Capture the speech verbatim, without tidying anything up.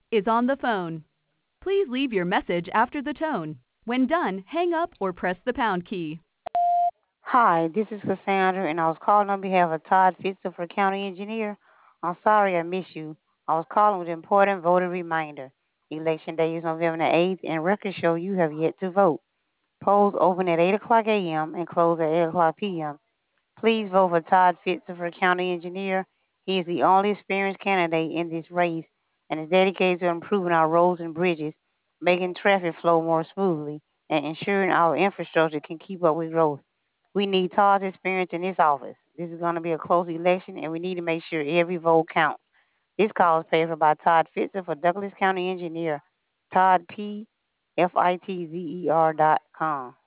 is on the phone. Please leave your message after the tone. When done, hang up or press the pound key. Hi, this is Cassandra, and I was calling on behalf of Todd Fitzer for County Engineer. I'm sorry I missed you. I was calling with an important voter reminder. Election day is November the eighth, and records show you have yet to vote. Polls open at eight o'clock a m and close at eight o'clock p m Please vote for Todd Fitzer for County Engineer. He is the only experienced candidate in this race and is dedicated to improving our roads and bridges, making traffic flow more smoothly, and ensuring our infrastructure can keep up with growth. We need Todd's experience in this office. This is going to be a close election, and we need to make sure every vote counts. This call is paid for by Todd Fitzer for Douglas County Engineer, Todd P. F I T Z E R dot com.